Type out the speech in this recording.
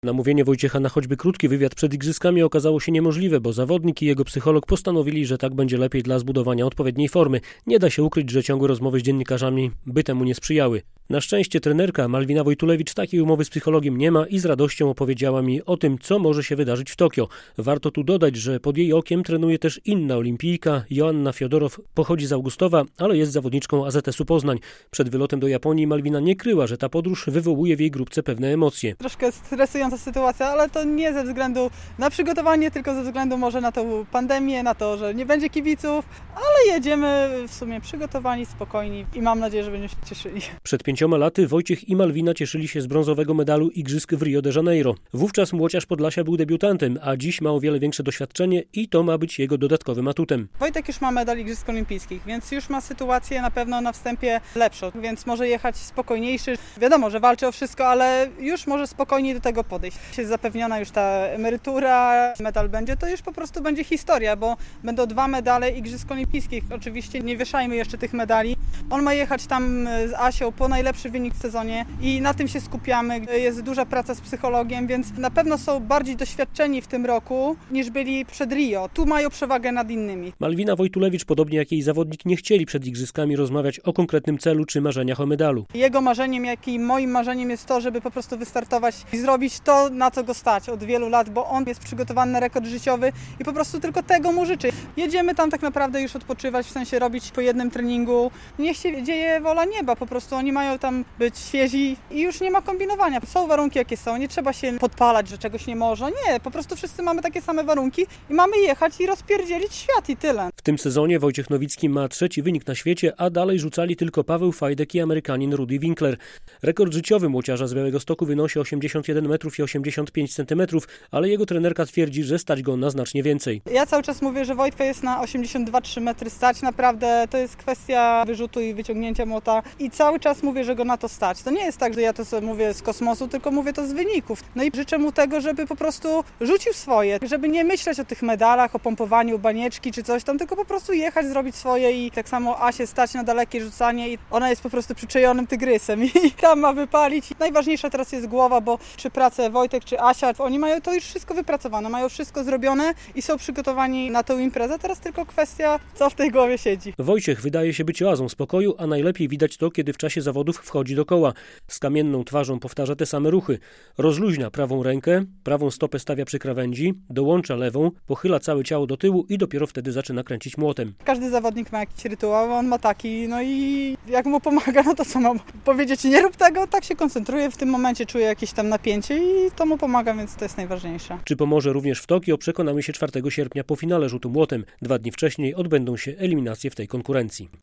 Namówienie Wojciecha na choćby krótki wywiad przed igrzyskami okazało się niemożliwe, bo zawodnik i jego psycholog postanowili, że tak będzie lepiej dla zbudowania odpowiedniej formy. Nie da się ukryć, że ciągłe rozmowy z dziennikarzami by temu nie sprzyjały. Na szczęście trenerka Malwina Wojtulewicz takiej umowy z psychologiem nie ma i z radością opowiedziała mi o tym, co może się wydarzyć w Tokio. Warto tu dodać, że pod jej okiem trenuje też inna olimpijka. Joanna Fiodorow pochodzi z Augustowa, ale jest zawodniczką AZS-u Poznań. Przed wylotem do Japonii Malwina nie kryła, że ta podróż wywołuje w jej grupce pewne emocje. Troszkę stresująca sytuacja, ale to nie ze względu na przygotowanie, tylko ze względu może na tą pandemię, na to, że nie będzie kibiców, ale jedziemy w sumie przygotowani, spokojni i mam nadzieję, że będziemy się cieszyli. Przed 5 laty Wojciech i Malwina cieszyli się z brązowego medalu igrzysk w Rio de Janeiro. Wówczas młociarz Podlasia był debiutantem, a dziś ma o wiele większe doświadczenie i to ma być jego dodatkowym atutem. Wojtek już ma medal igrzysk olimpijskich, więc już ma sytuację na pewno na wstępie lepszą, więc może jechać spokojniejszy. Wiadomo, że walczy o wszystko, ale już może spokojniej do tego podejść. Jest zapewniona już ta emerytura, medal będzie, to już po prostu będzie historia, bo będą 2 medale igrzysk olimpijskich. Oczywiście nie wieszajmy jeszcze tych medali. On ma jechać tam z Asią po najlepszy wynik w sezonie i na tym się skupiamy. Jest duża praca z psychologiem, więc na pewno są bardziej doświadczeni w tym roku niż byli przed Rio. Tu mają przewagę nad innymi. Malwina Wojtulewicz, podobnie jak jej zawodnik, nie chcieli przed igrzyskami rozmawiać o konkretnym celu czy marzeniach o medalu. Jego marzeniem, jak i moim marzeniem jest to, żeby po prostu wystartować i zrobić to, na co go stać od wielu lat, bo on jest przygotowany na rekord życiowy i po prostu tylko tego mu życzę. Jedziemy tam tak naprawdę już odpoczywać, w sensie robić po jednym treningu. Niech się dzieje wola nieba, po prostu oni mają tam być świezi i już nie ma kombinowania. Są warunki jakie są, nie trzeba się podpalać, że czegoś nie można. Nie, po prostu wszyscy mamy takie same warunki i mamy jechać i rozpierdzielić świat i tyle. W tym sezonie Wojciech Nowicki ma 3. wynik na świecie, a dalej rzucali tylko Paweł Fajdek i Amerykanin Rudy Winkler. Rekord życiowy młociarza z Białegostoku wynosi 81 metrów i 85 centymetrów, ale jego trenerka twierdzi, że stać go na znacznie więcej. Ja cały czas mówię, że Wojtka jest na 82-3 metry stać. Naprawdę to jest kwestia wyrzutu i wyciągnięcia młota i cały czas mówię, że go na to stać. To nie jest tak, że ja to sobie mówię z kosmosu, tylko mówię to z wyników. No i życzę mu tego, żeby po prostu rzucił swoje, żeby nie myśleć o tych medalach, o pompowaniu banieczki czy coś tam, tylko po prostu jechać, zrobić swoje i tak samo Asię stać na dalekie rzucanie i ona jest po prostu przyczajonym tygrysem i tam ma wypalić. Najważniejsza teraz jest głowa, bo czy pracę Wojtek, czy Asia, oni mają to już wszystko wypracowane, mają wszystko zrobione i są przygotowani na tę imprezę. Teraz tylko kwestia, co w tej głowie siedzi. Wojciech wydaje się być oazą spokoju, a najlepiej widać to, kiedy w czasie zawodów wchodzi do koła. Z kamienną twarzą powtarza te same ruchy. Rozluźnia prawą rękę, prawą stopę stawia przy krawędzi, dołącza lewą, pochyla całe ciało do tyłu i dopiero wtedy zaczyna kręcić młotem. Każdy zawodnik ma jakiś rytuał, on ma taki, no i jak mu pomaga, no to co mam powiedzieć, nie rób tego, tak się koncentruje, w tym momencie czuje jakieś tam napięcie i to mu pomaga, więc to jest najważniejsze. Czy pomoże również w Tokio, przekonamy się 4 sierpnia po finale rzutu młotem. 2 dni wcześniej odbędą się eliminacje w tej konkurencji.